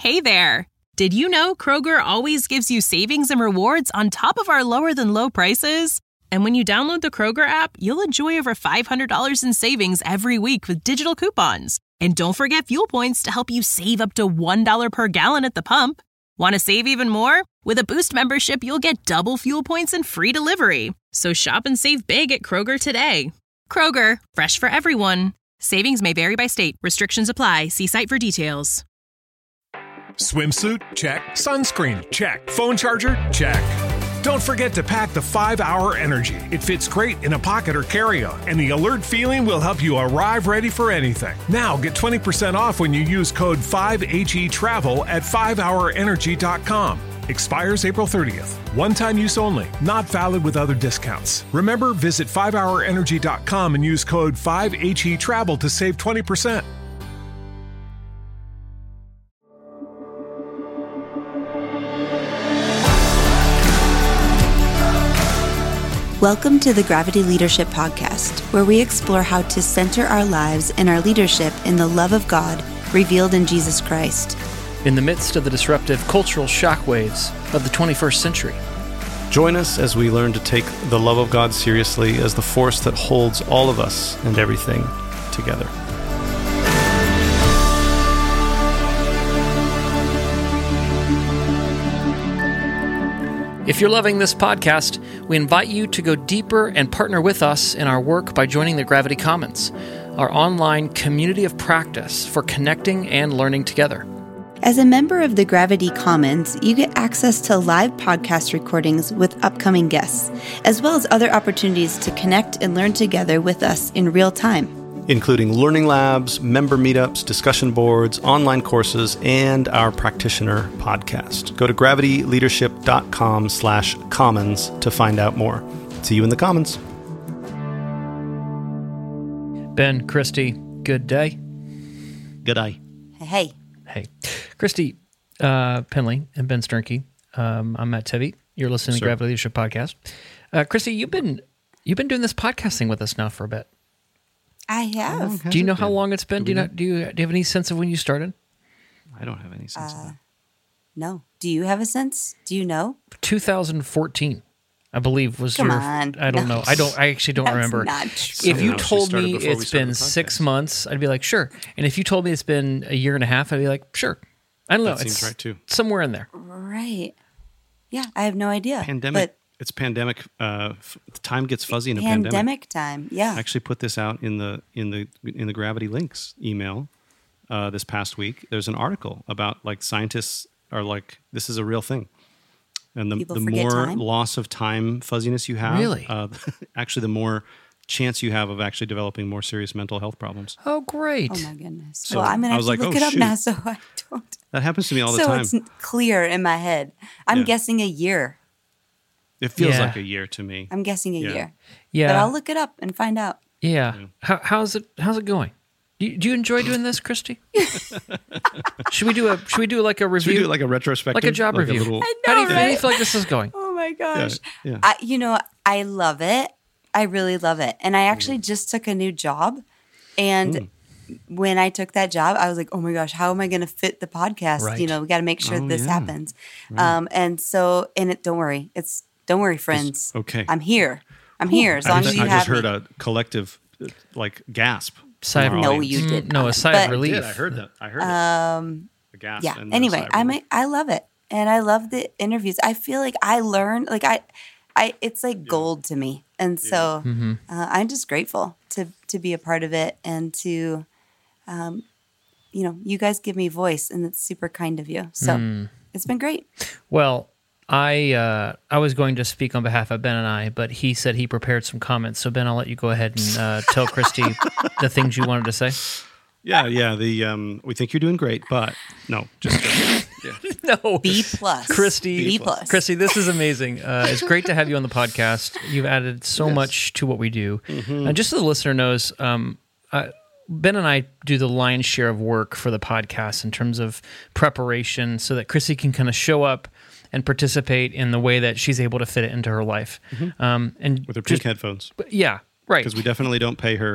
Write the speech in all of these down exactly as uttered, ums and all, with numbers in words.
Hey there! Did you know Kroger always gives you savings and rewards on top of our lower-than-low prices? And when you download the Kroger app, you'll enjoy over five hundred dollars in savings every week with digital coupons. And don't forget fuel points to help you save up to one dollar per gallon at the pump. Want to save even more? With a Boost membership, you'll get double fuel points and free delivery. So shop and save big at Kroger today. Kroger, fresh for everyone. Savings may vary by state. Restrictions apply. See site for details. Swimsuit? Check. Sunscreen? Check. Phone charger? Check. Don't forget to pack the five hour Energy. It fits great in a pocket or carry-on, and the alert feeling will help you arrive ready for anything. Now get twenty percent off when you use code five H E travel at five hour energy dot com. Expires April thirtieth. One-time use only. Not valid with other discounts. Remember, visit five hour energy dot com and use code five H E travel to save twenty percent. Welcome to the Gravity Leadership Podcast, where we explore how to center our lives and our leadership in the love of God revealed in Jesus Christ. In the midst of the disruptive cultural shockwaves of the twenty-first century. Join us as we learn to take the love of God seriously as the force that holds all of us and everything together. If you're loving this podcast, we invite you to go deeper and partner with us in our work by joining the Gravity Commons, our online community of practice for connecting and learning together. As a member of the Gravity Commons, you get access to live podcast recordings with upcoming guests, as well as other opportunities to connect and learn together with us in real time, including learning labs, member meetups, discussion boards, online courses, and our practitioner podcast. Go to gravity leadership dot com slash commons to find out more. See you in the Commons. Ben, Christy, good day. Good day. Hey. Hey. Christy uh, Penley and Ben Sternke. Um, I'm Matt Tebby. You're listening to the Gravity Leadership Podcast. Uh, Christy, you've been you've been doing this podcasting with us now for a bit. I have. Do you know how long it's been? Do you know? Do you, do you have any sense of when you started? I don't have any sense uh, of that. No. Do you have a sense? Do you know? two thousand fourteen, I believe, was Come your. on. I don't No. know. I don't. I actually don't That's remember. not true. If you Somehow she told started me before we it's started been the six podcast. months, I'd be like, sure. And if you told me it's been a year and a half, I'd be like, sure. I don't know. That It's seems right, too. somewhere in there. Right. Yeah, I have no idea. Pandemic. But It's pandemic. Uh, f- time gets fuzzy in a pandemic. pandemic time. Yeah. I actually put this out in the in the in the Gravity Links email uh, this past week. There's an article about like scientists are like, this is a real thing, and the People the forget more time? loss of time fuzziness you have, Really? uh, actually, the more chance you have of actually developing more serious mental health problems. Oh, great. Oh my goodness. So well, I'm gonna I have was to like, look oh, it up shoot. now, so I don't. That happens to me all the so time. it's n- clear in my head. I'm Yeah. guessing a year. It feels Yeah. like a year to me. I'm guessing a Yeah. year. Yeah. But I'll look it up and find out. Yeah. How, how's it? How's it going? Do you, do you enjoy doing this, Christy? should we do a? Should we do like a Should review? we do like a retrospective, Like a job review. little- I how, do you, know, how do you right? feel like this is going? Oh my gosh. yeah. I, you know, I love it. I really love it. And I actually just took a new job. And when I took that job, I was like, oh my gosh, how am I going to fit the podcast? Right. You know, we got to make sure Oh, this yeah. happens. Um, and so, and it, don't worry. It's, don't worry, friends. okay. I'm here. I'm here as I long just, as you I have just heard me. a collective uh, like gasp. Sigh of from our No, audience. you did Mm, no, a not. sigh But- of relief. I did. I heard that. I heard Um, it. A gasp. yeah. and then a Anyway, sigh of I relief. I love it, and I love the interviews. I feel like I learn, like I, I it's like gold to me, and so Mm-hmm. uh, I'm just grateful to to be a part of it and to, um, you know, you guys give me voice, and it's super kind of you. So Mm. it's been great. Well, I uh, I was going to speak on behalf of Ben and I, but he said he prepared some comments. So Ben, I'll let you go ahead and uh, tell Christy the things you wanted to say. Yeah, yeah. The um, we think you're doing great, but no, just yeah. No, B plus, Christy, B plus. Christy, this is amazing. Uh, it's great to have you on the podcast. You've added so much to what we do. And just so the listener knows, um, uh, Ben and I do the lion's share of work for the podcast in terms of preparation so that Christy can kind of show up and participate in the way that she's able to fit it into her life. Um, and with her just- pink headphones, yeah, right. because we definitely don't pay her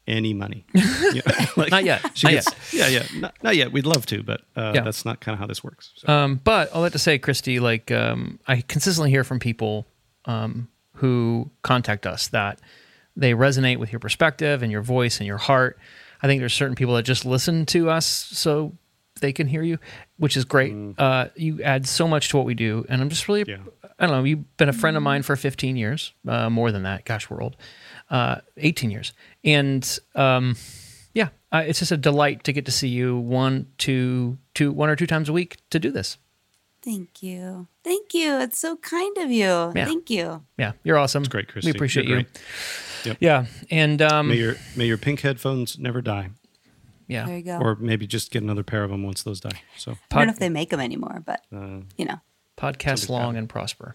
any money. You know, like, Not yet. She Not gets, yet. Yeah, yeah. Not, not yet. We'd love to, but uh, Yeah. that's not kind of how this works. So. Um, but I'll have to say, Christy, like um, I consistently hear from people um, who contact us that they resonate with your perspective and your voice and your heart. I think there's certain people that just listen to us so they can hear you, which is great. Mm. Uh, you add so much to what we do, and I'm just really, yeah. I don't know, you've been a friend of mine for fifteen years, uh, more than that. Gosh, we're old. Uh, eighteen years. And um, yeah, uh, it's just a delight to get to see you one, two, two, one or two times a week to do this. Thank you. Thank you. It's so kind of you. Yeah. Thank you. Yeah, you're awesome. It's great, Christy. We appreciate You're you. great. Yep. Yeah, and um, may your may your pink headphones never die. Yeah, there you go. Or maybe just get another pair of them once those die. So I don't know if they make them anymore, but uh, you know, podcast long and prosper.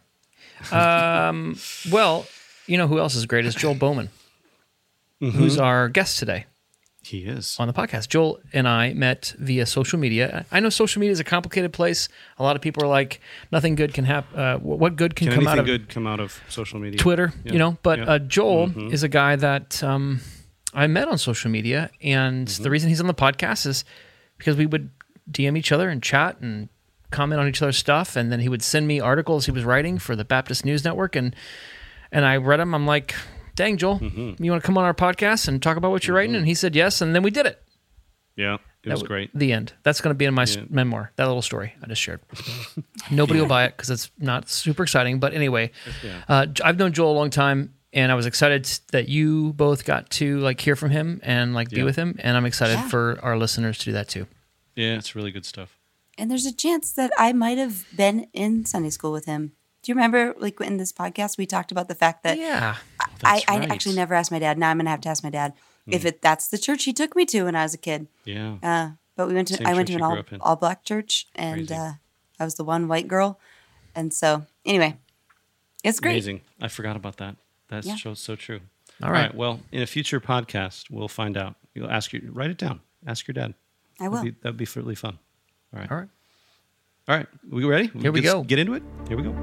Um, well, you know who else is great is Joel Bowman, mm-hmm. who's our guest today. He is on the podcast. Joel and I met via social media. I know social media is a complicated place. A lot of people are like, nothing good can happen. Uh, what good can, can come out of good come out of social media? Twitter, yeah. you know. But yeah. uh, Joel mm-hmm. is a guy that um, I met on social media, and mm-hmm. the reason he's on the podcast is because we would D M each other and chat and comment on each other's stuff, and then he would send me articles he was writing for the Baptist News Network, and and I read them. I'm like, dang, Joel, mm-hmm. you want to come on our podcast and talk about what you're mm-hmm. writing? And he said yes, and then we did it. Yeah, it that was w- great. The end. That's going to be in my yeah. memoir, that little story I just shared. Nobody will buy it because it's not super exciting. But anyway, yeah. uh, I've known Joel a long time, and I was excited that you both got to like hear from him and like be yeah. with him. And I'm excited yeah. for our listeners to do that too. Yeah, it's really good stuff. And there's a chance that I might have been in Sunday school with him. Do you remember, like, in this podcast, we talked about the fact that yeah, I, I right. actually never asked my dad. Now I'm going to have to ask my dad mm. if it that's the church he took me to when I was a kid. Yeah. Uh, but we went to Same I went to church an you all, grew up in. all black church, and uh, I was the one white girl. And so, anyway, it's great. Amazing. I forgot about that. That yeah. shows so true. All right. all right. Well, in a future podcast, we'll find out. You'll ask you write it down. Ask your dad. I will. That'd be, that'd be really fun. All right. All right. All right. We ready? Here we Let's go. Get into it. Here we go.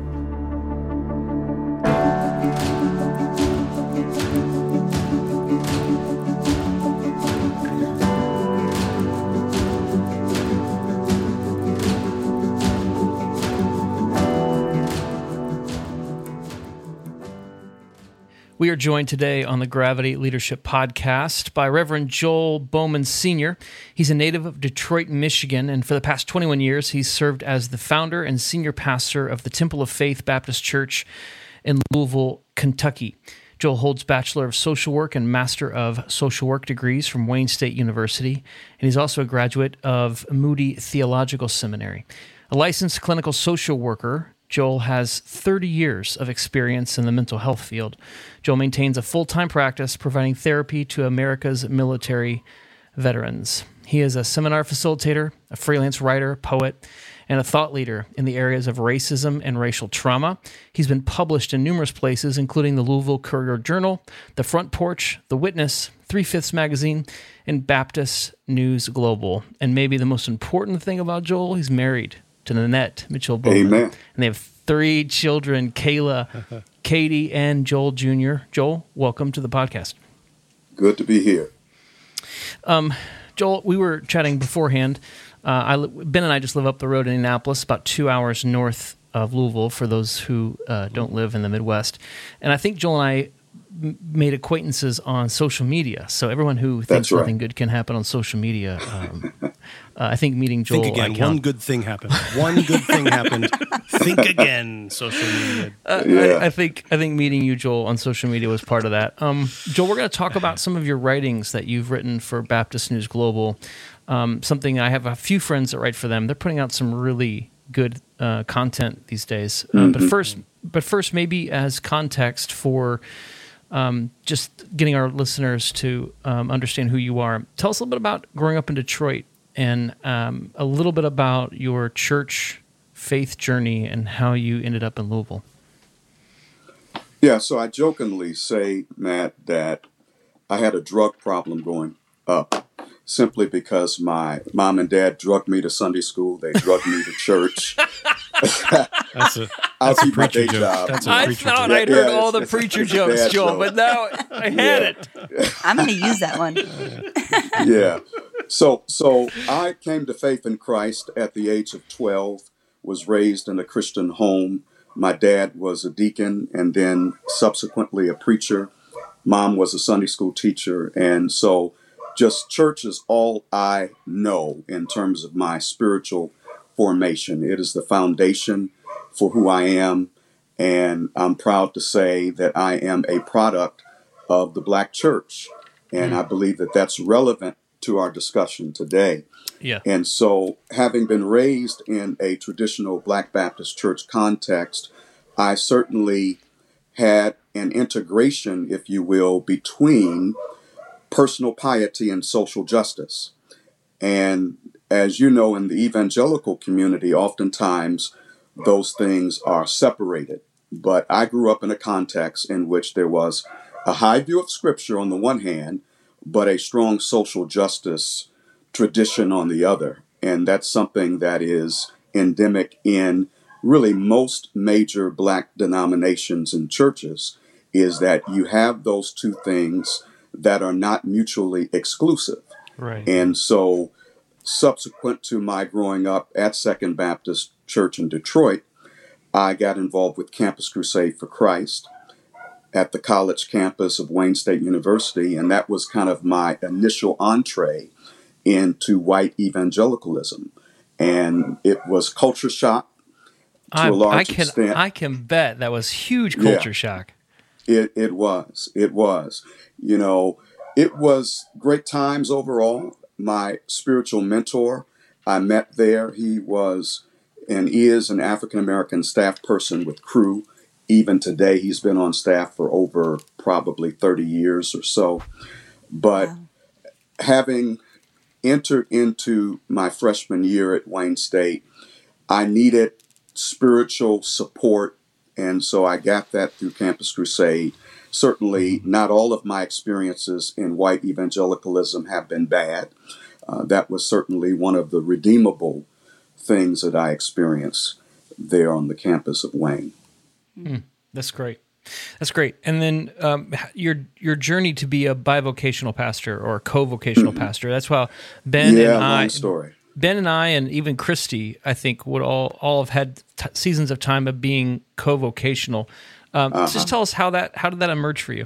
We are joined today on the Gravity Leadership Podcast by Reverend Joel Bowman Senior He's a native of Detroit, Michigan, and for the past twenty-one years, he's served as the founder and senior pastor of the Temple of Faith Baptist Church in Louisville, Kentucky. Joel holds Bachelor of Social Work and Master of Social Work degrees from Wayne State University, and he's also a graduate of Moody Theological Seminary. A licensed clinical social worker, Joel has thirty years of experience in the mental health field. Joel maintains a full-time practice providing therapy to America's military veterans. He is a seminar facilitator, a freelance writer, poet, and a thought leader in the areas of racism and racial trauma. He's been published in numerous places, including the Louisville Courier-Journal, The Front Porch, The Witness, Three-Fifths Magazine, and Baptist News Global. And maybe the most important thing about Joel, he's married to Nanette Mitchell Bowman. Amen. And they have three children, Kayla, Katie, and Joel Junior Joel, welcome to the podcast. Good to be here. Um, Joel, we were chatting beforehand. Uh, I, Ben and I just live up the road in Indianapolis, about two hours north of Louisville, for those who uh, don't live in the Midwest. And I think Joel and I m- made acquaintances on social media. So everyone who thinks right. nothing good can happen on social media, um, uh, I think meeting Joel... Think again. I count, One good thing happened. One good thing happened. Think again, social media. Uh, yeah. I, I think I think meeting you, Joel, on social media was part of that. Um, Joel, we're going to talk about some of your writings that you've written for Baptist News Global. Um, something I have a few friends that write for them. They're putting out some really good uh, content these days. Uh, mm-hmm. But first, but first, maybe as context for um, just getting our listeners to um, understand who you are. Tell us a little bit about growing up in Detroit and um, a little bit about your church faith journey and how you ended up in Louisville. Yeah, so I jokingly say, Matt, that I had a drug problem growing up simply because my mom and dad drugged me to Sunday school. They drugged me to church. That's a I'll that's a keep my preacher day joke. job. That's a I preacher thought joke. I'd heard Yeah, all it's- the it's- preacher it's a jokes, bad Joel, joke. but now I had Yeah. it. I'm going to use that one. Yeah. So so I came to faith in Christ at the age of twelve, was raised in a Christian home. My dad was a deacon and then subsequently a preacher. Mom was a Sunday school teacher. And so just church is all I know in terms of my spiritual formation. It is the foundation for who I am. And I'm proud to say that I am a product of the Black church. And I believe that that's relevant to our discussion today. Yeah. And so, having been raised in a traditional Black Baptist church context, I certainly had an integration, if you will, between personal piety and social justice. And as you know, in the evangelical community, oftentimes those things are separated. But I grew up in a context in which there was a high view of Scripture on the one hand, but a strong social justice tradition on the other. And that's something that is endemic in really most major Black denominations and churches, is that you have those two things that are not mutually exclusive. Right. And so subsequent to my growing up at Second Baptist Church in Detroit, I got involved with Campus Crusade for Christ at the college campus of Wayne State University, and that was kind of my initial entree into white evangelicalism. And it was culture shock to I, a large I can extent. I can bet that was huge culture Yeah. shock. It it was. It was. You know, it was great times overall. My spiritual mentor I met there, he was and is an African-American staff person with Cru. Even today, he's been on staff for over probably thirty years or so. But Wow. having entered into my freshman year at Wayne State, I needed spiritual support. And so I got that through Campus Crusade. Certainly, not all of my experiences in white evangelicalism have been bad. Uh, that was certainly one of the redeemable things that I experienced there on the campus of Wayne. That's great. That's great. And then um, your your journey to be a bivocational pastor or a co-vocational pastor. That's why Ben yeah, and I, long story. Ben and I, and even Christy, I think would all all have had t- seasons of time of being co-vocational. Um, Uh-huh. Just tell us how that how did that emerge for you?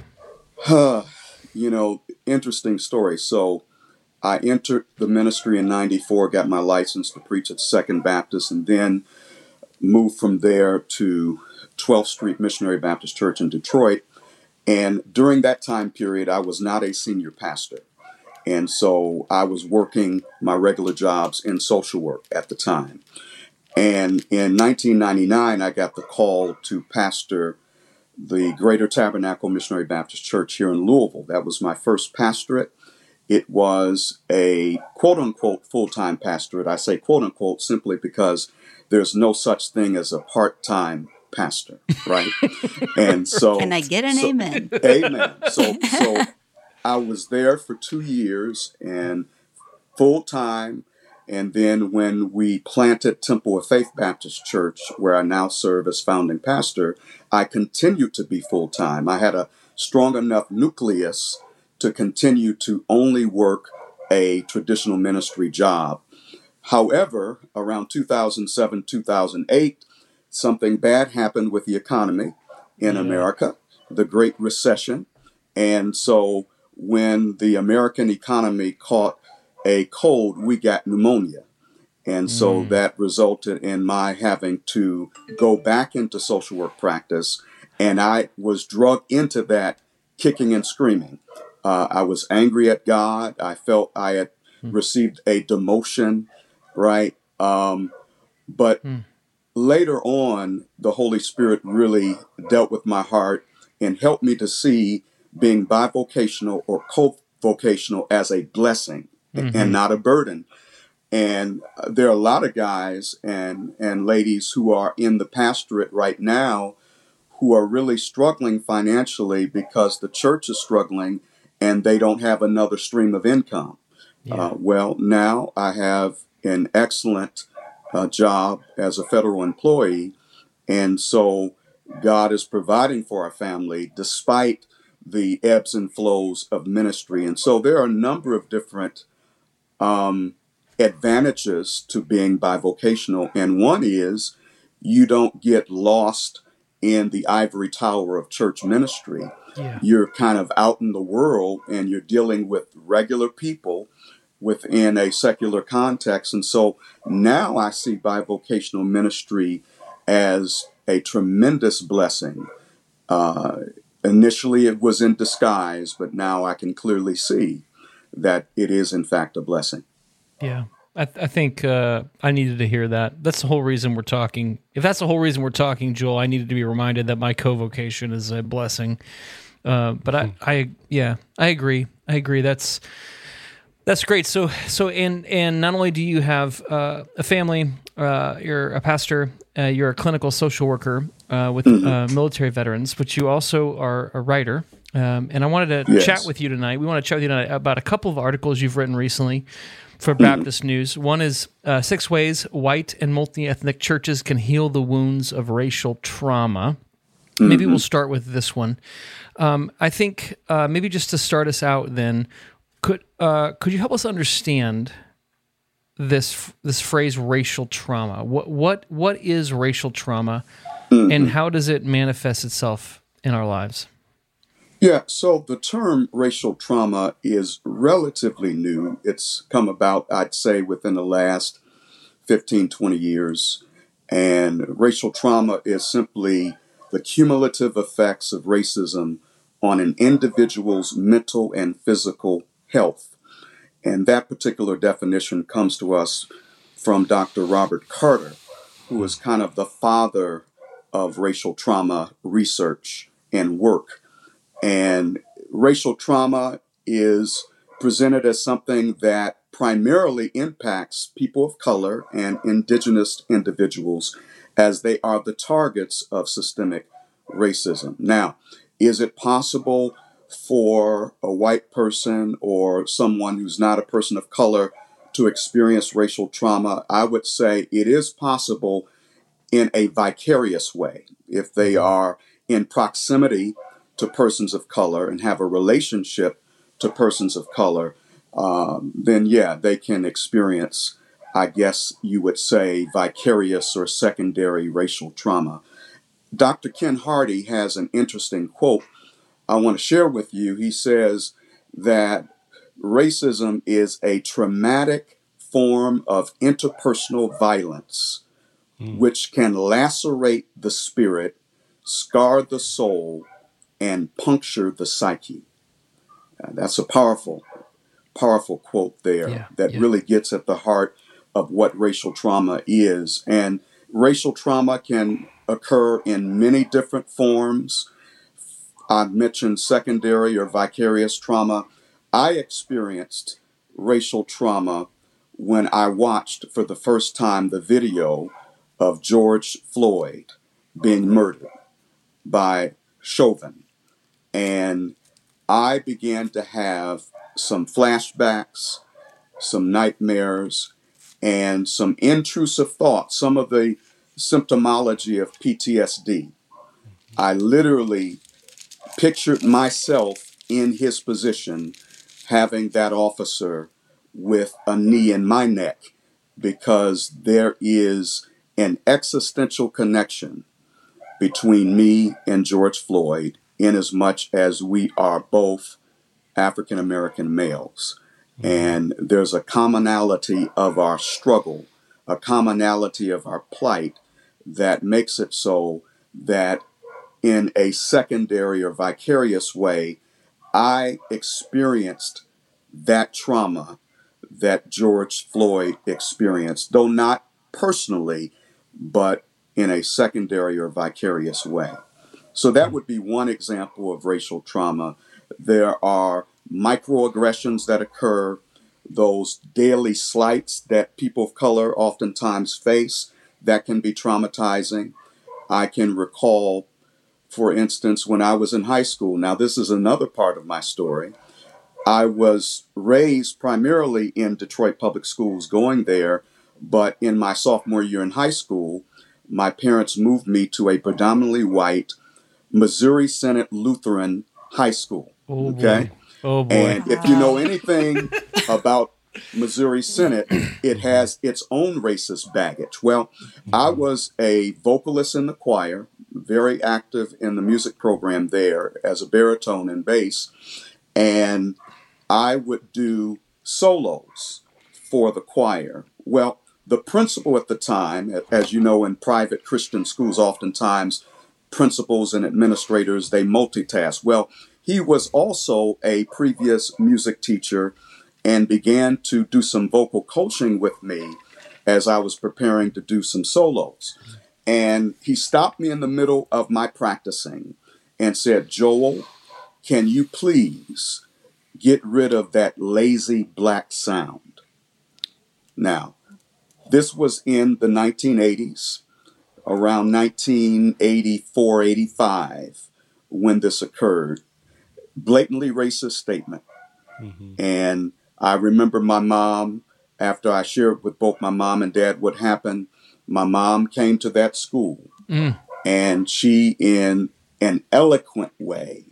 You know, interesting story. So I entered the ministry in ninety-four, got my license to preach at Second Baptist, and then moved from there to twelfth Street Missionary Baptist Church in Detroit. And during that time period, I was not a senior pastor. And so I was working my regular jobs in social work at the time. And in nineteen ninety-nine, I got the call to pastor the Greater Tabernacle Missionary Baptist Church here in Louisville. That was my first pastorate. It was a quote-unquote full-time pastorate. I say quote-unquote simply because there's no such thing as a part-time pastor, right? And so... Can I get an so- amen? Amen. So, so I was there for two years and full-time. And then when we planted Temple of Faith Baptist Church, where I now serve as founding pastor, I continued to be full-time. I had a strong enough nucleus to continue to only work a traditional ministry job. However, around two thousand seven, two thousand eight, something bad happened with the economy in America, the Great Recession. And so when the American economy caught a cold, we got pneumonia. And so Mm. that resulted in my having to go back into social work practice. And I was drugged into that kicking and screaming. Uh, I was angry at God. I felt I had received a demotion, right? Um, but later on, the Holy Spirit really dealt with my heart and helped me to see being bivocational or co-vocational as a blessing and not a burden. And uh, there are a lot of guys and, and ladies who are in the pastorate right now who are really struggling financially because the church is struggling and they don't have another stream of income. Uh, well, now I have an excellent uh, job as a federal employee. And so God is providing for our family despite the ebbs and flows of ministry. And so there are a number of different um, advantages to being bivocational. And one is you don't get lost in the ivory tower of church ministry. Yeah. You're kind of out in the world and you're dealing with regular people within a secular context. And so now I see bivocational ministry as a tremendous blessing. Uh, initially it was in disguise, but now I can clearly see that it is in fact a blessing. Yeah. I, th- I think uh, I needed to hear that. That's the whole reason we're talking. If that's the whole reason we're talking, Joel, I needed to be reminded that my co-vocation is a blessing. Uh, but I, I, yeah, I agree. I agree. That's that's great. So, so, and and not only do you have uh, a family, uh, you're a pastor, uh, you're a clinical social worker uh, with Mm-hmm. uh, military veterans, but you also are a writer. Um, and I wanted to Yes. chat with you tonight. We want to chat with you tonight about a couple of articles you've written recently for Baptist News. One is uh, Six Ways White and Multi-Ethnic Churches Can Heal the Wounds of Racial Trauma. Mm-hmm. Maybe we'll start with this one. Um, I think uh, maybe just to start us out then, could uh, could you help us understand this this phrase racial trauma? What what what is racial trauma, mm-hmm. and how does it manifest itself in our lives? Yeah, so the term racial trauma is relatively new. It's come about, I'd say, within the last fifteen, twenty years. And racial trauma is simply the cumulative effects of racism on an individual's mental and physical health. And that particular definition comes to us from Doctor Robert Carter, who is kind of the father of racial trauma research and work. And racial trauma is presented as something that primarily impacts people of color and indigenous individuals as they are the targets of systemic racism. Now, is it possible for a white person or someone who's not a person of color to experience racial trauma? I would say it is possible in a vicarious way. If they are in proximity to persons of color and have a relationship to persons of color, um, then yeah, they can experience, I guess you would say, vicarious or secondary racial trauma. Doctor Ken Hardy has an interesting quote I want to share with you. He says that racism is a traumatic form of interpersonal violence, mm. which can lacerate the spirit, scar the soul, and puncture the psyche. Uh, that's a powerful, powerful quote there yeah, that yeah. really gets at the heart of what racial trauma is. And racial trauma can occur in many different forms. I've mentioned secondary or vicarious trauma. I experienced racial trauma when I watched for the first time the video of George Floyd being murdered by Chauvin. And I began to have some flashbacks, some nightmares, and some intrusive thoughts, some of the symptomology of P T S D. I literally pictured myself in his position, having that officer with a knee in my neck, because there is an existential connection between me and George Floyd, in as much as we are both African American males. And there's a commonality of our struggle, a commonality of our plight that makes it so that in a secondary or vicarious way, I experienced that trauma that George Floyd experienced, though not personally, but in a secondary or vicarious way. So that would be one example of racial trauma. There are microaggressions that occur, those daily slights that people of color oftentimes face that can be traumatizing. I can recall, for instance, when I was in high school. Now, this is another part of my story. I was raised primarily in Detroit public schools, going there But in my sophomore year in high school, my parents moved me to a predominantly white Missouri Synod Lutheran high school. Oh, okay. Boy. Oh, boy. And if you know anything about Missouri Synod, it has its own racist baggage. Well, I was a vocalist in the choir, very active in the music program there as a baritone and bass, and I would do solos for the choir. Well, the principal at the time, as you know, in private Christian schools, oftentimes principals and administrators, they multitask. Well, he was also a previous music teacher and began to do some vocal coaching with me as I was preparing to do some solos. And he stopped me in the middle of my practicing and said, "Joel, can you please get rid of that lazy black sound?" Now, this was in the nineteen eighties, around nineteen eighty-four, eighty-five, when this occurred. Blatantly racist statement. Mm-hmm. And I remember my mom, after I shared with both my mom and dad what happened, my mom came to that school mm. and she, in an eloquent way,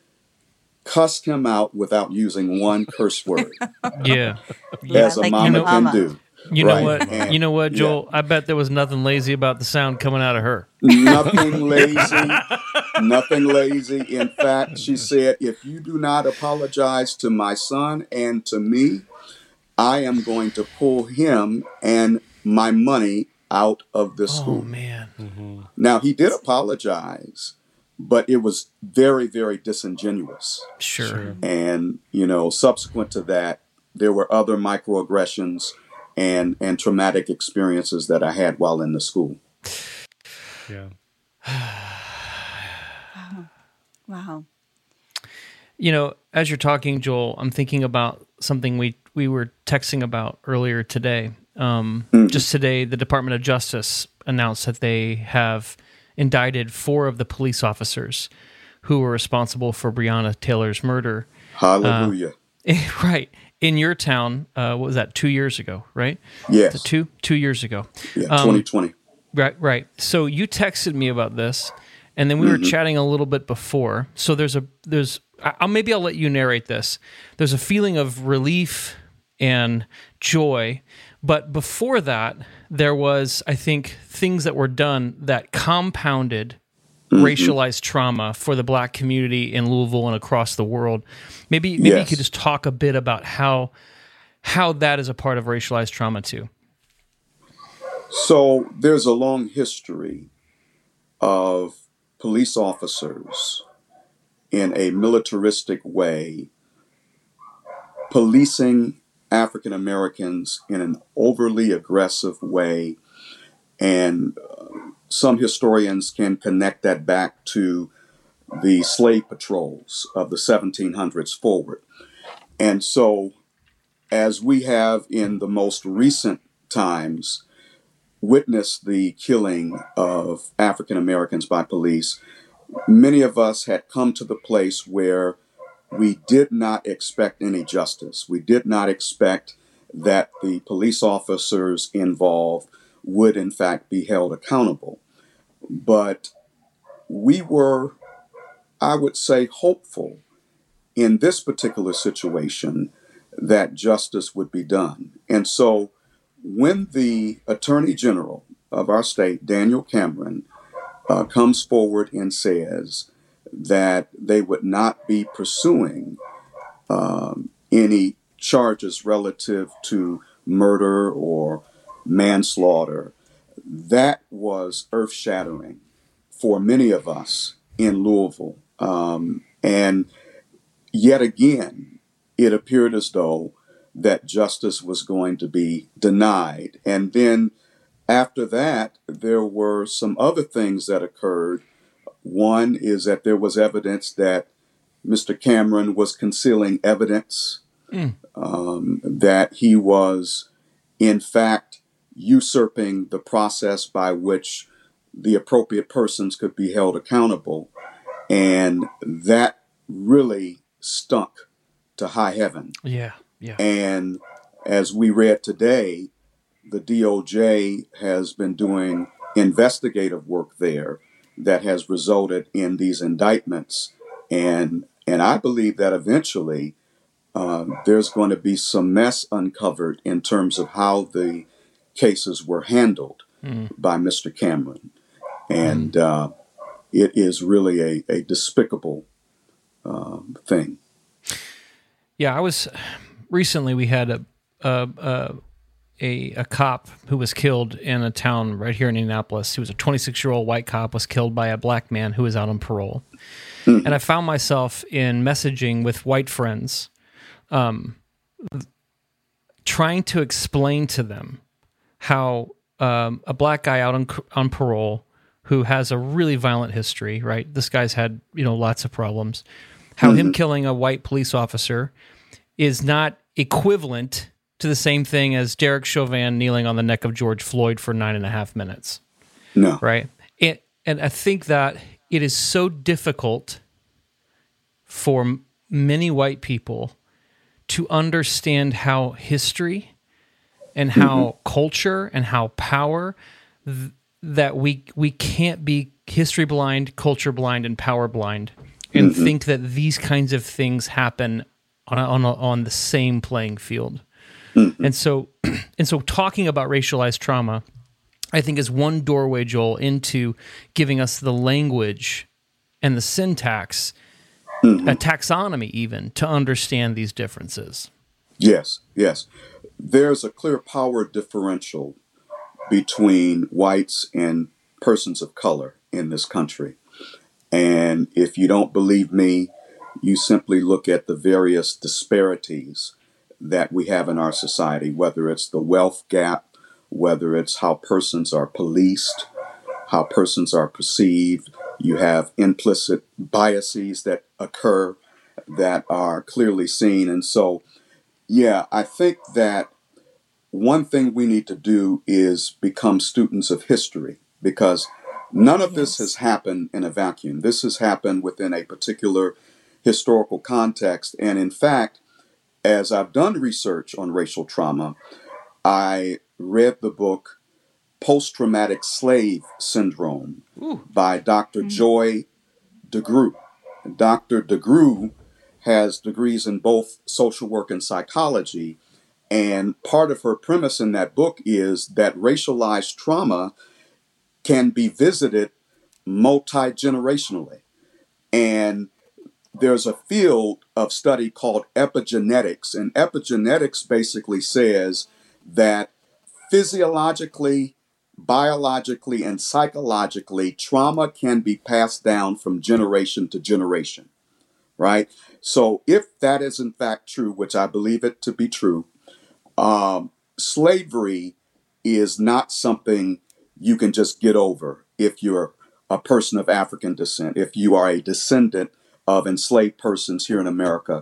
cussed him out without using one curse word. Yeah. As yeah, a like mama can mama. do. You know right? what? And, you know what, Joel? Yeah. I bet there was nothing lazy about the sound coming out of her. Nothing lazy. Nothing lazy. In fact, she said, "If you do not apologize to my son and to me, I am going to pull him and my money out of the school." Oh, man. Mm-hmm. Now, he did apologize, but it was very, very disingenuous. Sure. sure. And, you know, subsequent to that, there were other microaggressions and, and traumatic experiences that I had while in the school. Yeah. Wow. Wow. You know, as you're talking, Joel, I'm thinking about something we, we were texting about earlier today. Um, mm-hmm. Just today, the Department of Justice announced that they have indicted four of the police officers who were responsible for Breonna Taylor's murder. Hallelujah. Uh, right. In your town, uh, what was that, two years ago, right? Yes. Two, two years ago. Yeah, um, twenty twenty. Right, right. So you texted me about this, and then we mm-hmm. were chatting a little bit before. So there's a, there's, I'll, maybe I'll let you narrate this. There's a feeling of relief and joy, but before that, there was, I think, things that were done that compounded mm-hmm. racialized trauma for the Black community in Louisville and across the world. Maybe, maybe yes. you could just talk a bit about how, how that is a part of racialized trauma too. So there's a long history of police officers in a militaristic way policing African Americans in an overly aggressive way. And uh, some historians can connect that back to the slave patrols of the seventeen hundreds forward. And so, as we have in the most recent times witnessed the killing of African Americans by police, many of us had come to the place where we did not expect any justice. We did not expect that the police officers involved would in fact be held accountable. But we were, I would say, hopeful in this particular situation that justice would be done. And so when the Attorney General of our state, Daniel Cameron, uh, comes forward and says that they would not be pursuing um, any charges relative to murder or manslaughter, that was earth-shattering for many of us in Louisville. Um, and yet again, it appeared as though that justice was going to be denied. And then after that, there were some other things that occurred. One is that there was evidence that Mister Cameron was concealing evidence, mm. um, that he was, in fact, usurping the process by which the appropriate persons could be held accountable. And that really stunk to high heaven. Yeah, yeah. And as we read today, the D O J has been doing investigative work there that has resulted in these indictments. And and I believe that eventually um, there's going to be some mess uncovered in terms of how the cases were handled mm. by Mister Cameron. And mm. uh, it is really a, a despicable um, thing. Yeah, I was recently. We had a a, a a a cop who was killed in a town right here in Indianapolis. He was a twenty-six-year-old white cop, was killed by a black man who was out on parole. Mm-hmm. And I found myself in messaging with white friends, um, trying to explain to them how um, a black guy out on on parole who has a really violent history, right? This guy's had, you know, lots of problems. How mm-hmm. him killing a white police officer is not equivalent to the same thing as Derek Chauvin kneeling on the neck of George Floyd for nine and a half minutes. No. Right? It, and I think that it is so difficult for many white people to understand how history and how mm-hmm. culture and how power, th- that we we can't be history blind, culture blind, and power blind, and mm-hmm. think that these kinds of things happen on a, on a, on the same playing field. Mm-hmm. And so, and so, talking about racialized trauma, I think, is one doorway, Joel, into giving us the language and the syntax, mm-hmm. a taxonomy, even to understand these differences. Yes, yes. There's a clear power differential between whites and persons of color in this country. And if you don't believe me, you simply look at the various disparities that we have in our society, whether it's the wealth gap, whether it's how persons are policed, how persons are perceived. You have implicit biases that occur that are clearly seen. And so, yeah, I think that one thing we need to do is become students of history, because none of yes. this has happened in a vacuum. This has happened within a particular historical context. And in fact, as I've done research on racial trauma, I read the book Post-Traumatic Slave Syndrome Ooh. by Doctor Mm-hmm. Joy DeGruy. Doctor DeGruy has degrees in both social work and psychology. And part of her premise in that book is that racialized trauma can be visited multi-generationally. And there's a field of study called epigenetics. And epigenetics basically says that physiologically, biologically, and psychologically, trauma can be passed down from generation to generation, right? So if that is in fact true, which I believe it to be true, Um, slavery is not something you can just get over if you're a person of African descent, if you are a descendant of enslaved persons here in America.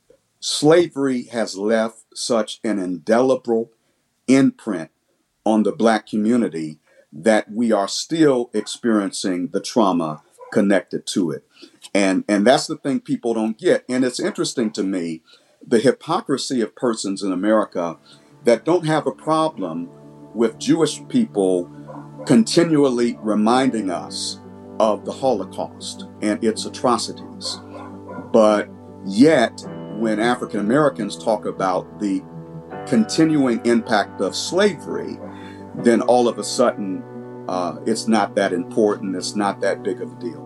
Slavery has left such an indelible imprint on the Black community that we are still experiencing the trauma connected to it. And, and that's the thing people don't get. And it's interesting to me, the hypocrisy of persons in America that don't have a problem with Jewish people continually reminding us of the Holocaust and its atrocities. But yet, when African Americans talk about the continuing impact of slavery, then all of a sudden, uh, it's not that important, it's not that big of a deal.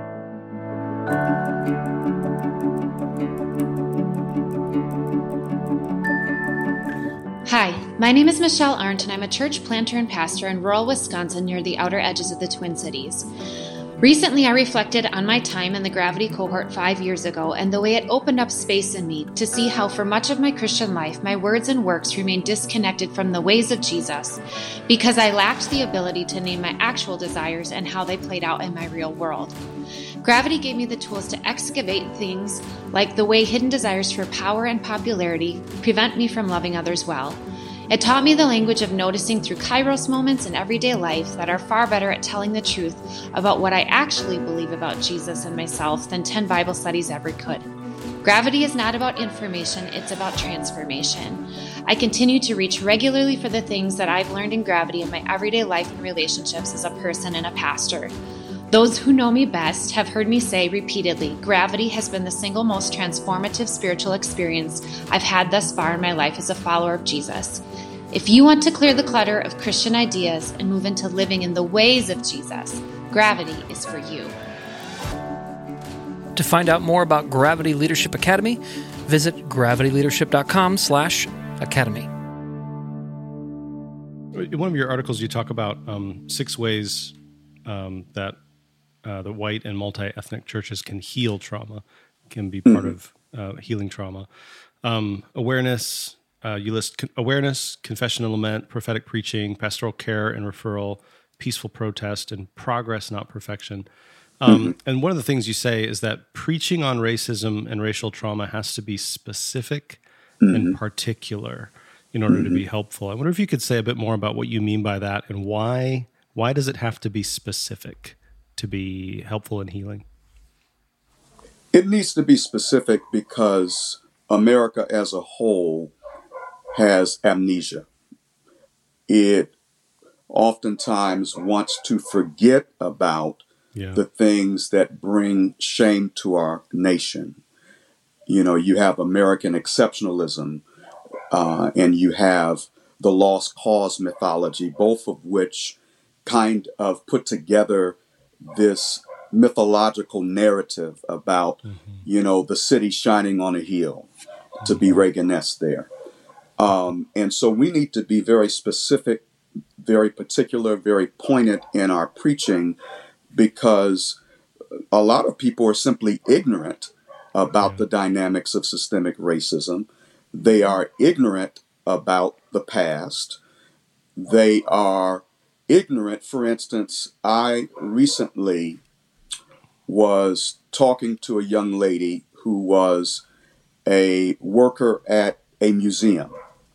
Hi, my name is Michelle Arndt, and I'm a church planter and pastor in rural Wisconsin near the outer edges of the Twin Cities. Recently, I reflected on my time in the Gravity cohort five years ago and the way it opened up space in me to see how for much of my Christian life, my words and works remained disconnected from the ways of Jesus because I lacked the ability to name my actual desires and how they played out in my real world. Gravity gave me the tools to excavate things like the way hidden desires for power and popularity prevent me from loving others well. It taught me the language of noticing through kairos moments in everyday life that are far better at telling the truth about what I actually believe about Jesus and myself than ten Bible studies ever could. Gravity is not about information, it's about transformation. I continue to reach regularly for the things that I've learned in Gravity in my everyday life and relationships as a person and a pastor. Those who know me best have heard me say repeatedly, Gravity has been the single most transformative spiritual experience I've had thus far in my life as a follower of Jesus. If you want to clear the clutter of Christian ideas and move into living in the ways of Jesus, Gravity is for you. To find out more about Gravity Leadership Academy, visit gravity leadership dot com slash academy. In one of your articles, you talk about um, six ways um, that uh, the white and multi-ethnic churches can heal trauma, can be part mm-hmm. of uh, healing trauma. Um, awareness, uh, you list con- awareness, confession and lament, prophetic preaching, pastoral care and referral, peaceful protest, and progress, not perfection. Um, mm-hmm. And one of the things you say is that preaching on racism and racial trauma has to be specific mm-hmm. and particular in order mm-hmm. to be helpful. I wonder if you could say a bit more about what you mean by that and why why does it have to be specific to be helpful in healing? It needs to be specific because America as a whole has amnesia. It oftentimes wants to forget about yeah. the things that bring shame to our nation. You know, you have American exceptionalism, uh, and you have the lost cause mythology, both of which kind of put together this mythological narrative about, mm-hmm. you know, the city shining on a hill, mm-hmm. to be Reagan-esque there. Um, and so we need to be very specific, very particular, very pointed in our preaching, because a lot of people are simply ignorant about yeah. the dynamics of systemic racism. They are ignorant about the past. They are ignorant. For instance, I recently was talking to a young lady who was a worker at a museum.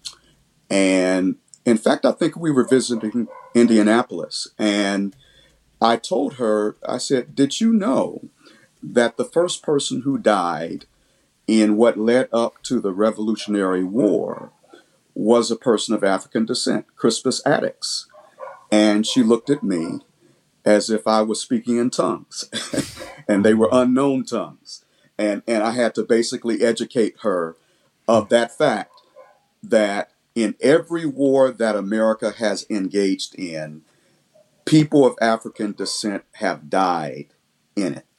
And in fact, I think we were visiting Indianapolis, and I told her, I said, did you know that the first person who died in what led up to the Revolutionary War was a person of African descent, Crispus Attucks? And she looked at me as if I was speaking in tongues, and they were unknown tongues. And, and I had to basically educate her of that fact, that in every war that America has engaged in, people of African descent have died in it.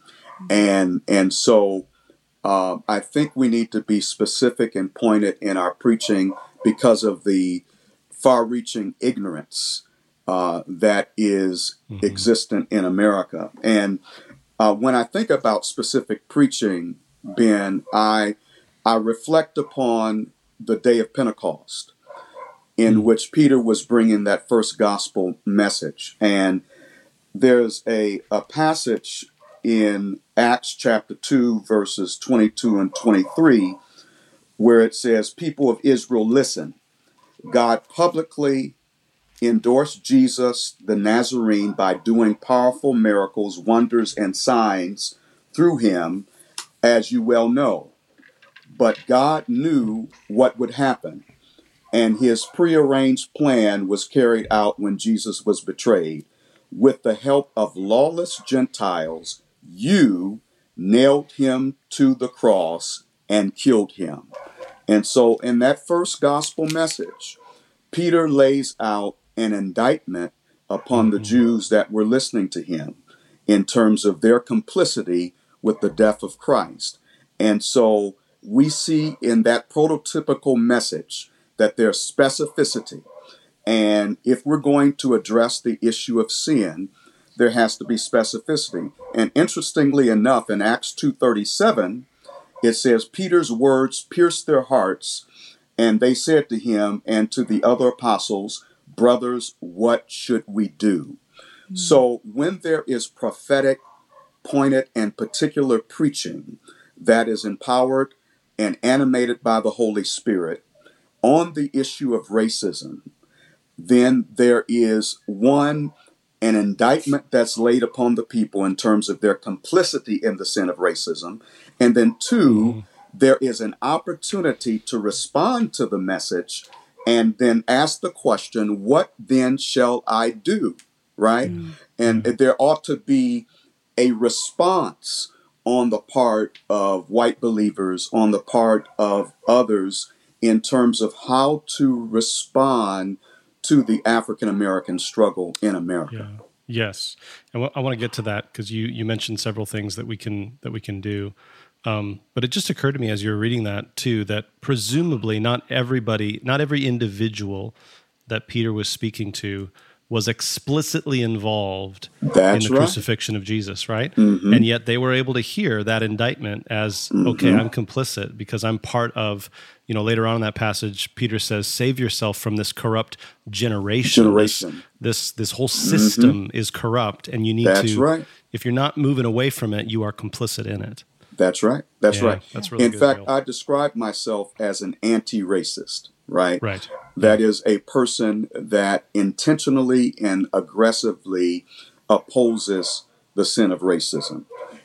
And and so uh, I think we need to be specific and pointed in our preaching because of the far-reaching ignorance uh, that is mm-hmm. existent in America. And uh, when I think about specific preaching, Ben, I I reflect upon the day of Pentecost, in mm-hmm. which Peter was bringing that first gospel message. And there's a, a passage in Acts chapter two, verses twenty-two and twenty-three, where it says, people of Israel, listen. God publicly endorsed Jesus the Nazarene by doing powerful miracles, wonders, and signs through him, as you well know. But God knew what would happen, and his prearranged plan was carried out when Jesus was betrayed. With the help of lawless Gentiles, you nailed him to the cross and killed him. And so in that first gospel message, Peter lays out an indictment upon the Jews that were listening to him in terms of their complicity with the death of Christ. And so we see in that prototypical message that there's specificity. And if we're going to address the issue of sin, there has to be specificity. And interestingly enough, in Acts two thirty-seven, it says, Peter's words pierced their hearts, and they said to him and to the other apostles, brothers, what should we do? Mm-hmm. So when there is prophetic, pointed, and particular preaching that is empowered and animated by the Holy Spirit on the issue of racism, then there is, one, an indictment that's laid upon the people in terms of their complicity in the sin of racism. And then two, mm-hmm. there is an opportunity to respond to the message and then ask the question, what then shall I do? Right? Mm. And there ought to be a response on the part of white believers, on the part of others, in terms of how to respond to the African-American struggle in America. Yeah. Yes. And I want to get to that because you, you mentioned several things that we can that we can do. Um, but it just occurred to me as you were reading that too, that presumably not everybody, not every individual that Peter was speaking to was explicitly involved That's in the right. crucifixion of Jesus, right? Mm-hmm. And yet they were able to hear that indictment as, mm-hmm. okay, I'm complicit because I'm part of, you know, later on in that passage, Peter says, save yourself from this corrupt generation. Generation. This, this, this whole system mm-hmm. is corrupt, and you need That's to, right. if you're not moving away from it, you are complicit in it. That's right. That's yeah, right. That's really in good, fact, Bill. I describe myself as an anti-racist, right? Right. That is a person that intentionally and aggressively opposes the sin of racism.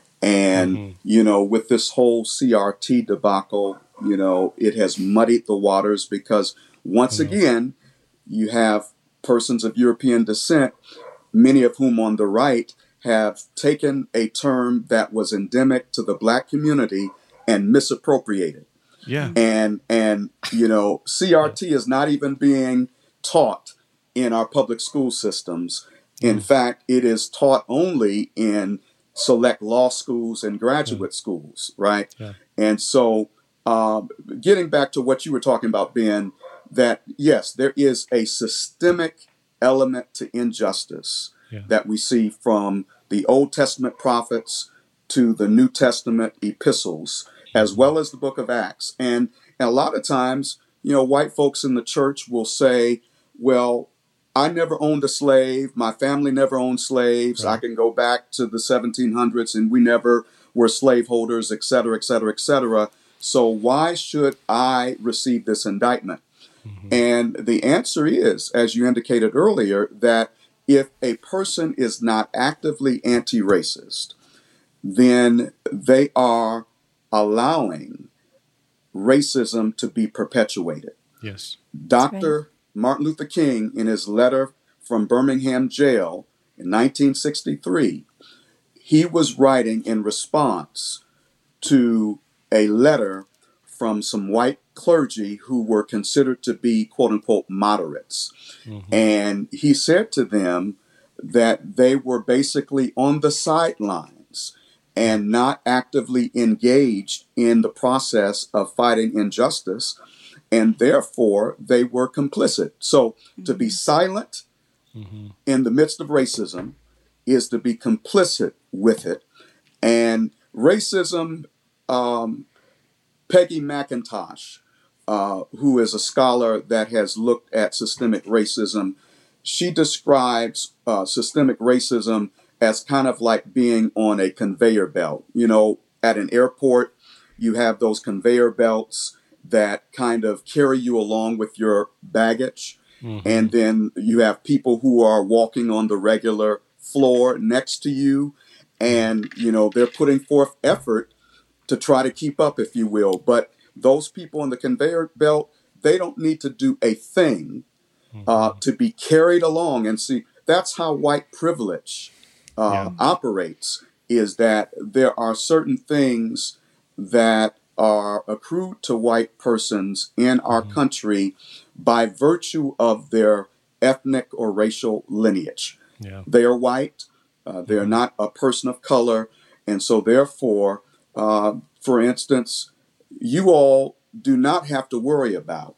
And, mm-hmm. you know, with this whole C R T debacle, you know, it has muddied the waters because once mm-hmm. again, you have persons of European descent, many of whom on the right have taken a term that was endemic to the Black community and misappropriated. Yeah. And, and you know, C R T is not even being taught in our public school systems. In mm. fact, it is taught only in select law schools and graduate yeah. schools, right? Yeah. And so um, getting back to what you were talking about, Ben, that, yes, there is a systemic element to injustice yeah. that we see from the Old Testament prophets to the New Testament epistles, as well as the book of Acts. And, and a lot of times, you know, white folks in the church will say, well, I never owned a slave. My family never owned slaves. Right. I can go back to the seventeen hundreds and we never were slaveholders, et cetera, et cetera, et cetera. So why should I receive this indictment? Mm-hmm. And the answer is, as you indicated earlier, that if a person is not actively anti-racist, then they are allowing racism to be perpetuated. Yes. Doctor Right. Martin Luther King, in his letter from Birmingham jail in nineteen sixty-three, he was writing in response to a letter from some white clergy who were considered to be, quote unquote, moderates. Mm-hmm. And he said to them that they were basically on the sidelines and not actively engaged in the process of fighting injustice. And therefore, they were complicit. So mm-hmm. to be silent mm-hmm. in the midst of racism is to be complicit with it. And racism, um, Peggy McIntosh, uh, who is a scholar that has looked at systemic racism, she describes uh, systemic racism as kind of like being on a conveyor belt. You know, at an airport, you have those conveyor belts that kind of carry you along with your baggage. Mm-hmm. And then you have people who are walking on the regular floor next to you. And, you know, they're putting forth effort to try to keep up, if you will. But those people on the conveyor belt, they don't need to do a thing uh, mm-hmm. to be carried along. And see, that's how white privilege uh, yeah. operates, is that there are certain things that are accrued to white persons in our mm-hmm. country by virtue of their ethnic or racial lineage. Yeah. They are white. Uh, they are mm-hmm. not a person of color. And so therefore, uh, for instance, you all do not have to worry about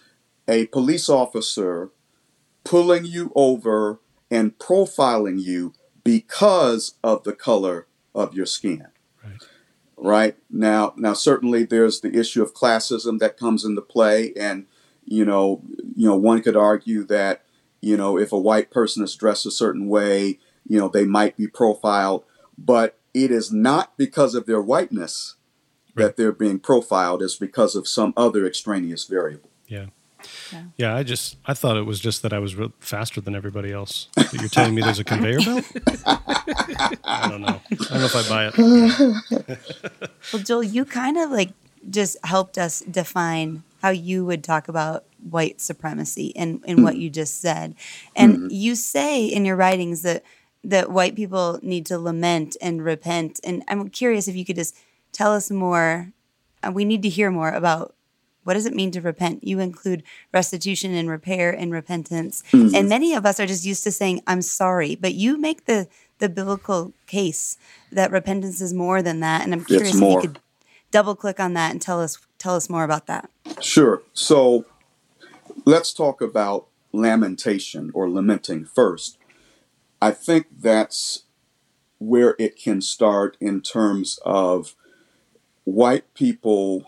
a police officer pulling you over and profiling you because of the color of your skin. Right. Right now, now certainly there's the issue of classism that comes into play, and you know, you know, one could argue that you know if a white person is dressed a certain way, you know, they might be profiled, but it is not because of their whiteness right. that they're being profiled. It's because of some other extraneous variable. Yeah. Yeah. yeah, I just I thought it was just that I was real faster than everybody else. But you're telling me there's a conveyor belt? I don't know. I don't know if I buy it. Well, Joel, you kind of like just helped us define how you would talk about white supremacy in, in mm-hmm. what you just said. And mm-hmm. you say in your writings that that white people need to lament and repent. And I'm curious if you could just tell us more. Uh, we need to hear more about what does it mean to repent. You include restitution and repair and repentance. Mm-hmm. And many of us are just used to saying, I'm sorry. But you make the, the biblical case that repentance is more than that. And I'm curious if you could double click on that and tell us tell us more about that. Sure. So let's talk about lamentation or lamenting first. I think that's where it can start in terms of white people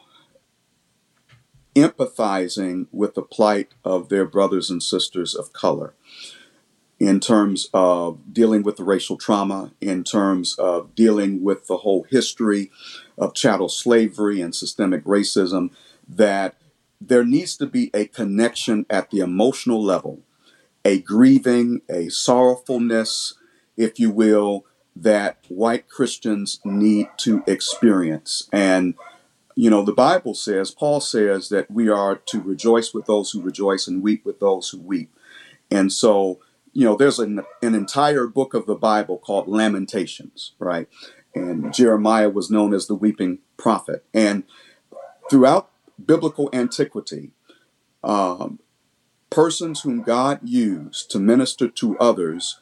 empathizing with the plight of their brothers and sisters of color, in terms of dealing with the racial trauma, in terms of dealing with the whole history of chattel slavery and systemic racism, that there needs to be a connection at the emotional level, a grieving, a sorrowfulness, if you will, that white Christians need to experience. And, you know, the Bible says, Paul says that we are to rejoice with those who rejoice and weep with those who weep. And so, you know, there's an, an entire book of the Bible called Lamentations, right? And Jeremiah was known as the weeping prophet. And throughout biblical antiquity, um, persons whom God used to minister to others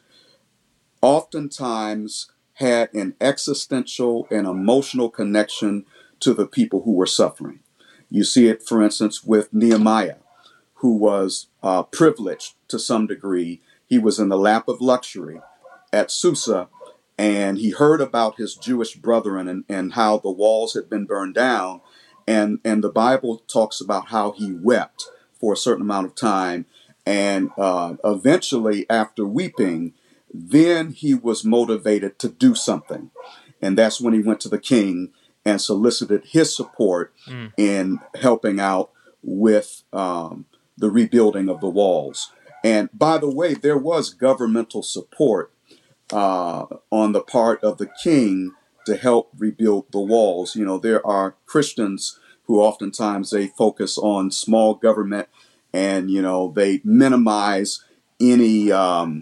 oftentimes had an existential and emotional connection to the people who were suffering. You see it, for instance, with Nehemiah, who was uh, privileged to some degree. He was in the lap of luxury at Susa, and he heard about his Jewish brethren and, and how the walls had been burned down. And, and the Bible talks about how he wept for a certain amount of time. And uh, eventually, after weeping, then he was motivated to do something. And that's when he went to the king and solicited his support mm. in helping out with um, the rebuilding of the walls. And by the way, there was governmental support uh, on the part of the king to help rebuild the walls. You know, there are Christians who oftentimes they focus on small government and, you know, they minimize any um,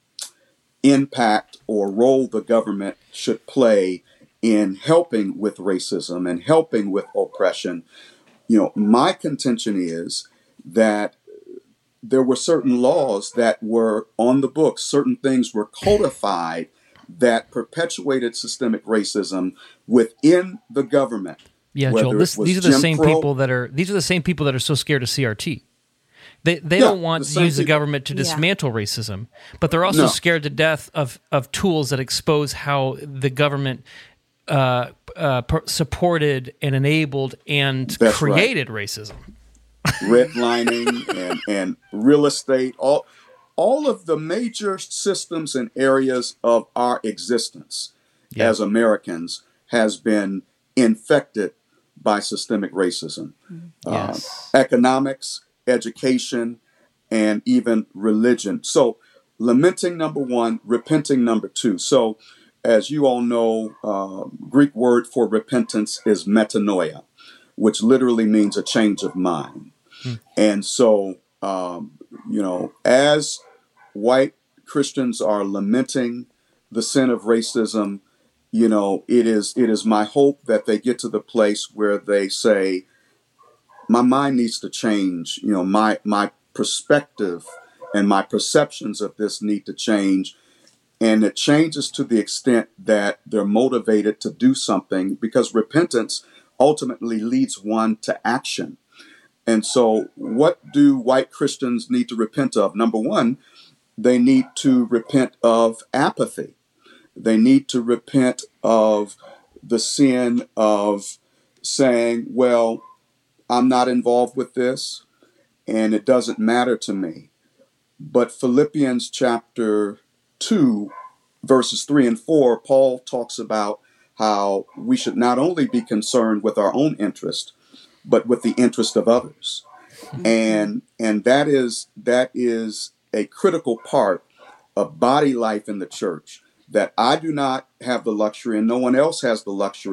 impact or role the government should play in helping with racism and helping with oppression. You know, my contention is that there were certain laws that were on the books, certain things were codified that perpetuated systemic racism within the government. Yeah, Joel, this, these are the Jim same Crow, people that are these are the same people that are so scared of C R T. They they yeah, don't want to use the government to dismantle yeah. racism, but they're also no. scared to death of of tools that expose how the government uh, uh, supported and enabled and That's created right. racism. Redlining and, and real estate, all all of the major systems and areas of our existence yeah. as Americans has been infected by systemic racism. Yes. Uh, economics, education, and even religion. So lamenting, number one, repenting, number two. So as you all know, uh, Greek word for repentance is metanoia, which literally means a change of mind. Hmm. And so, um, you know, as white Christians are lamenting the sin of racism, you know, it is it is my hope that they get to the place where they say, my mind needs to change. You know, my my perspective and my perceptions of this need to change. And it changes to the extent that they're motivated to do something, because repentance ultimately leads one to action. And so what do white Christians need to repent of? Number one, they need to repent of apathy. They need to repent of the sin of saying, well, I'm not involved with this and it doesn't matter to me. But Philippians chapter two, verses three and four, Paul talks about how we should not only be concerned with our own interest, but with the interest of others. Mm-hmm. And and that is that is a critical part of body life in the church, that I do not have the luxury and no one else has the luxury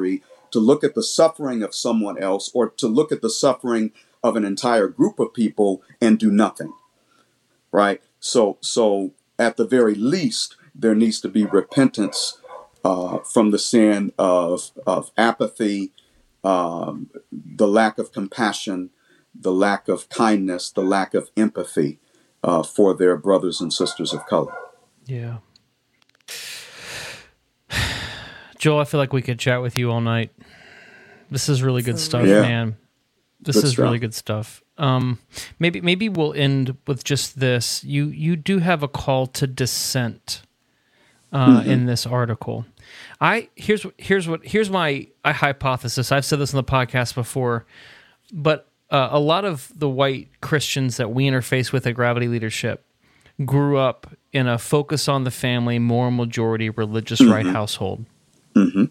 to look at the suffering of someone else or to look at the suffering of an entire group of people and do nothing, right? So, so at the very least, there needs to be repentance uh, from the sin of, of apathy, um, the lack of compassion, the lack of kindness, the lack of empathy uh, for their brothers and sisters of color. Yeah. Joel, I feel like we could chat with you all night. This is really good stuff, yeah. man. This Good is stuff. really good stuff. Um, maybe maybe we'll end with just this. You you do have a call to dissent uh, mm-hmm. in this article. I here's here's what here's my I hypothesis. I've said this on the podcast before, but uh, a lot of the white Christians that we interface with at Gravity Leadership grew up in a focus on the family, moral majority, religious mm-hmm. right household, mm-hmm.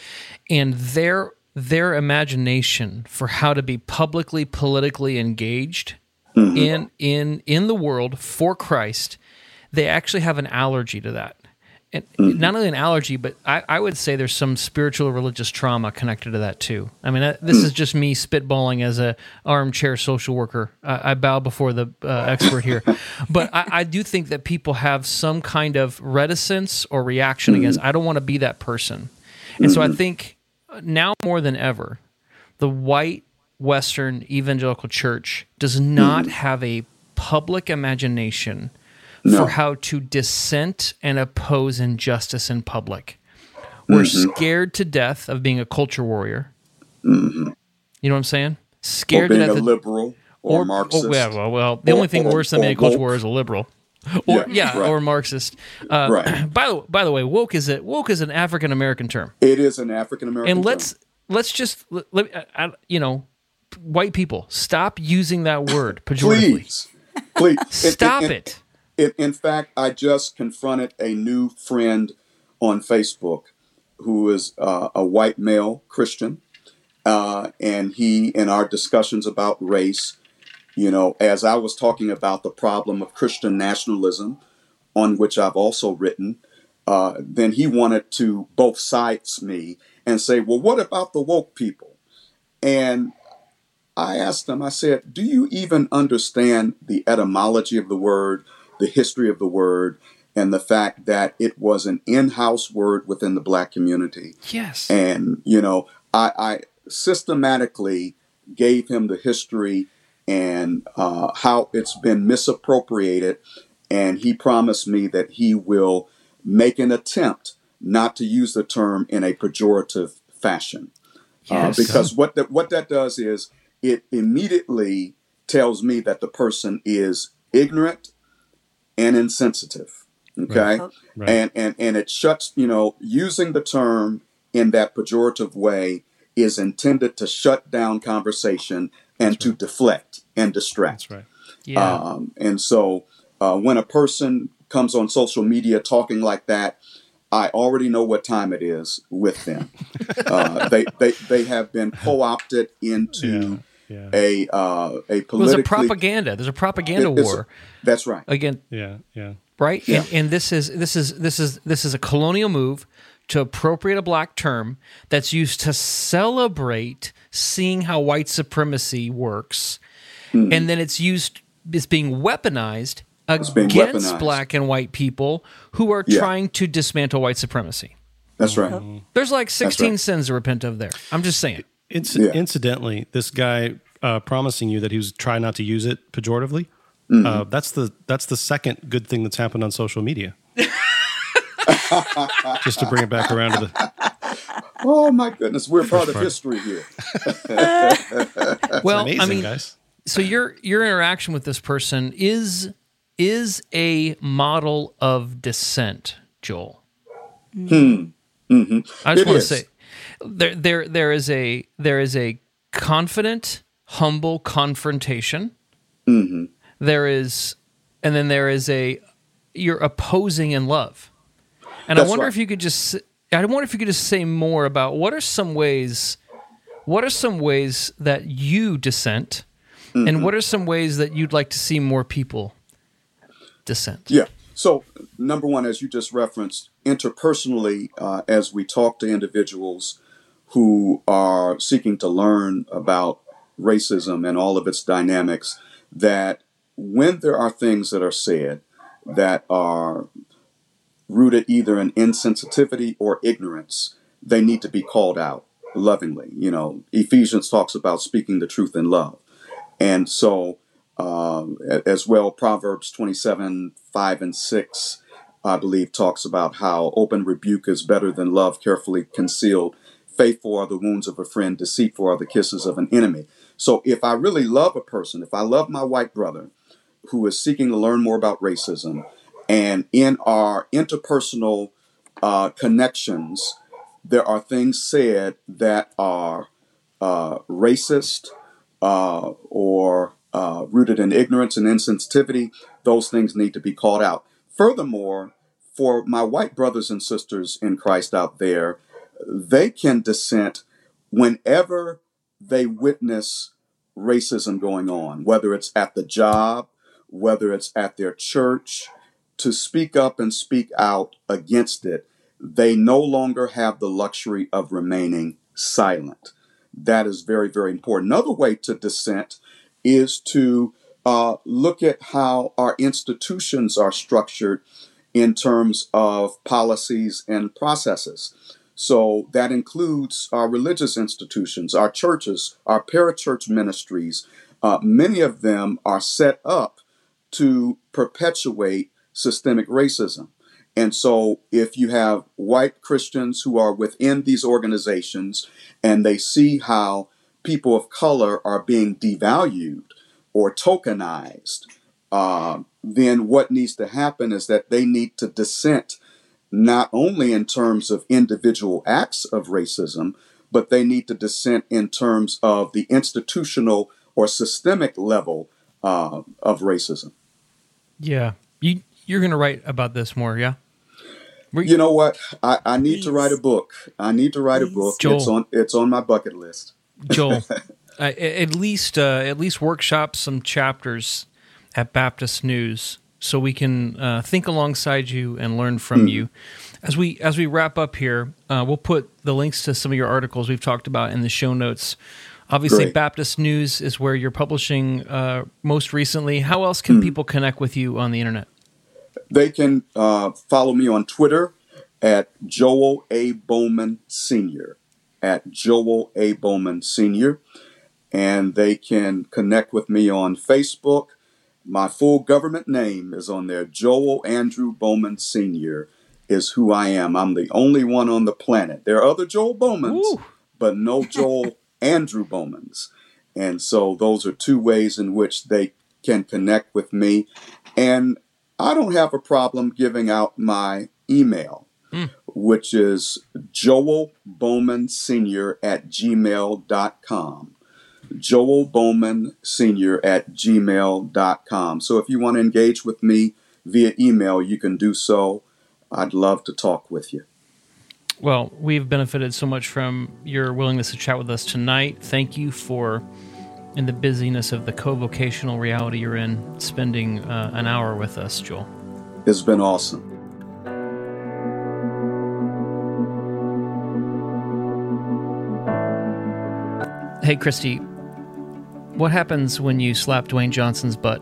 and their their imagination for how to be publicly, politically engaged mm-hmm. in in in the world for Christ, they actually have an allergy to that. And mm-hmm. not only an allergy, but I, I would say there's some spiritual religious trauma connected to that too. I mean, I, this mm-hmm. is just me spitballing as a armchair social worker. I, I bow before the uh, expert here. But I, I do think that people have some kind of reticence or reaction mm-hmm. against, I don't want to be that person. And mm-hmm. so I think now more than ever, the white Western evangelical church does not mm-hmm. have a public imagination no. for how to dissent and oppose injustice in public. We're mm-hmm. scared to death of being a culture warrior. Mm-hmm. You know what I'm saying? Scared or being to death a of, liberal or, or Marxist. Oh, well, well, well, the or, only thing or, worse than being a culture warrior is a liberal. Or yeah, yeah right. or Marxist. Uh, right. By the by the way, woke is a woke is an African American term. It is an African American. And let's term. let's just let, let I, you know, white people stop using that word pejoratively. Please, please stop in, in, it. In, in fact, I just confronted a new friend on Facebook who is uh, a white male Christian, uh, and he in our discussions about race. You know, as I was talking about the problem of Christian nationalism, on which I've also written, uh, then he wanted to both sides me and say, well, what about the woke people? And I asked him, I said, do you even understand the etymology of the word, the history of the word, and the fact that it was an in-house word within the Black community? Yes. And, you know, I, I systematically gave him the history and uh, how it's been misappropriated. And he promised me that he will make an attempt not to use the term in a pejorative fashion. Yes. Uh, because what that, what that does is it immediately tells me that the person is ignorant and insensitive. Okay. Right. Right. And, and, and it shuts, you know, using the term in that pejorative way is intended to shut down conversation and That's to right. deflect and distract. That's right. Yeah. Um, and so uh, when a person comes on social media talking like that, I already know what time it is with them. uh, they, they they have been co-opted into yeah, yeah. a uh, a politically. Well, there's a propaganda. There's a propaganda it, war. A, that's right. Again. Yeah. Yeah. Right. Yeah. And, and this is this is this is this is a colonial move to appropriate a black term that's used to celebrate seeing how white supremacy works, mm. and then it's used, it's being weaponized it's against being weaponized. black and white people who are yeah. trying to dismantle white supremacy. That's right. Mm-hmm. There's like sixteen right. sins to repent of there. I'm just saying. It's, yeah. Incidentally, this guy uh, promising you that he was trying not to use it pejoratively, mm-hmm. uh, that's the that's the second good thing that's happened on social media. Just to bring it back around to the... Oh, my goodness. We're part of history here. Well, amazing, I mean, guys. So your your interaction with this person is is a model of dissent, Joel. Hmm. Mm-hmm. I just It want is. to say there there there is a there is a confident, humble confrontation. Mm-hmm. There is, and then there is a you're opposing in love. And That's I wonder right. if you could just I wonder if you could just say more about what are some ways what are some ways that you dissent, mm-hmm. and what are some ways that you'd like to see more people dissent? Yeah. So, number one, as you just referenced, interpersonally, uh, as we talk to individuals who are seeking to learn about racism and all of its dynamics, that when there are things that are said that are rooted either in insensitivity or ignorance, they need to be called out lovingly. You know, Ephesians talks about speaking the truth in love. And so, uh, as well, Proverbs twenty-seven, five and six, I believe, talks about how open rebuke is better than love carefully concealed. Faithful are the wounds of a friend, deceitful are the kisses of an enemy. So if I really love a person, if I love my white brother who is seeking to learn more about racism, and in our interpersonal uh, connections, there are things said that are uh, racist uh, or uh, rooted in ignorance and insensitivity, those things need to be called out. Furthermore, for my white brothers and sisters in Christ out there, they can dissent whenever they witness racism going on, whether it's at the job, whether it's at their church, to speak up and speak out against it. They no longer have the luxury of remaining silent. That is very, very important. Another way to dissent is to uh, look at how our institutions are structured in terms of policies and processes. So that includes our religious institutions, our churches, our parachurch ministries. Uh, many of them are set up to perpetuate systemic racism. And so if you have white Christians who are within these organizations and they see how people of color are being devalued or tokenized, uh, then what needs to happen is that they need to dissent not only in terms of individual acts of racism, but they need to dissent in terms of the institutional or systemic level uh, of racism. Yeah. You, you're going to write about this more, yeah? You, you know what? I, I need Please. to write a book. I need to write Please. a book. Joel, it's on it's on my bucket list. Joel, uh, at least uh, at least workshop some chapters at Baptist News so we can uh, think alongside you and learn from mm. you. As we as we wrap up here, uh, we'll put the links to some of your articles we've talked about in the show notes. Obviously, Great. Baptist News is where you're publishing uh, most recently. How else can mm. people connect with you on the internet? They can uh, follow me on Twitter at Joel A. Bowman Senior, at Joel A. Bowman Senior. And they can connect with me on Facebook. My full government name is on there. Joel Andrew Bowman Senior is who I am. I'm the only one on the planet. There are other Joel Bowmans, Ooh. but no Joel Andrew Bowmans. And so those are two ways in which they can connect with me. And I don't have a problem giving out my email, mm. which is Joel Bowman Senior at gmail dot com. Joel Bowman Senior at gmail dot com. So if you want to engage with me via email, you can do so. I'd love to talk with you. Well, we've benefited so much from your willingness to chat with us tonight. Thank you for, in the busyness of the co-vocational reality you're in, spending uh, an hour with us, Joel. It's been awesome. Hey, Christy, what happens when you slap Dwayne Johnson's butt?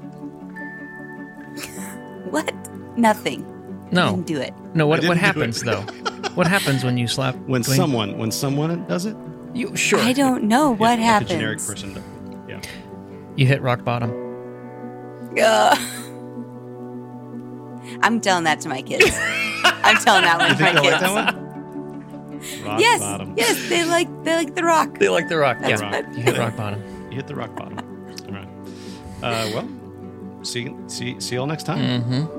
What? Nothing. No. I didn't do it. No, what what happens, though? What happens when you slap When Dwayne? someone when someone does it? You Sure. I don't know what yeah, happens. Like a generic person does. Yeah. You hit rock bottom. Uh, I'm telling that to my kids. I'm telling that one You to my think kids. they like that one? Rock yes, bottom. yes, they like they like the rock. They like the rock. That's yeah, what- you hit rock bottom. You hit the rock bottom. All right. Uh, well, see see see you all next time. Mm-hmm.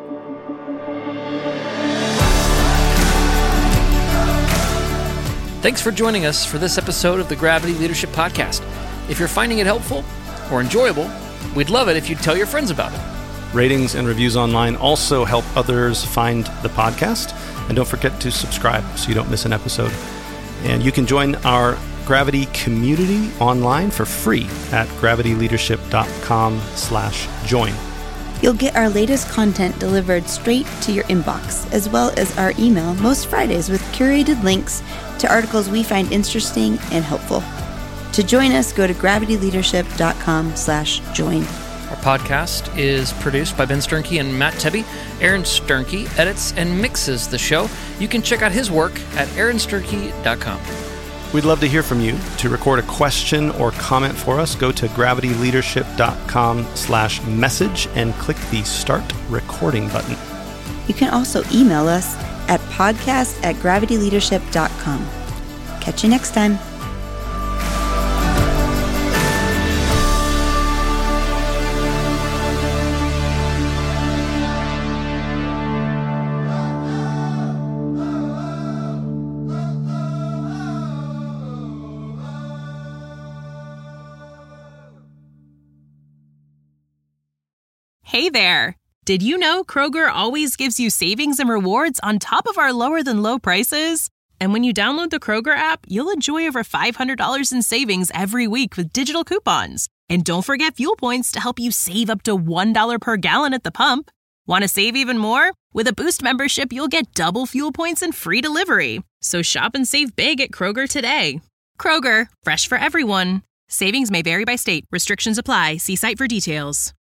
Thanks for joining us for this episode of the Gravity Leadership Podcast. If you're finding it helpful or enjoyable, we'd love it if you'd tell your friends about it. Ratings and reviews online also help others find the podcast. And don't forget to subscribe so you don't miss an episode. And you can join our Gravity community online for free at gravityleadership dot com slash join. You'll get our latest content delivered straight to your inbox, as well as our email most Fridays with curated links to articles we find interesting and helpful. To join us, go to gravityleadership.com slash join. Our podcast is produced by Ben Sternke and Matt Tebbe. Aaron Sternke edits and mixes the show. You can check out his work at aaron sternke dot com. We'd love to hear from you. To record a question or comment for us, go to gravityleadership.com slash message and click the Start Recording button. You can also email us at podcast at gravityleadership dot com. Catch you next time. Hey there! Did you know Kroger always gives you savings and rewards on top of our lower than low prices? And when you download the Kroger app, you'll enjoy over five hundred dollars in savings every week with digital coupons. And don't forget fuel points to help you save up to one dollar per gallon at the pump. Want to save even more? With a Boost membership, you'll get double fuel points and free delivery. So shop and save big at Kroger today. Kroger, fresh for everyone. Savings may vary by state. Restrictions apply. See site for details.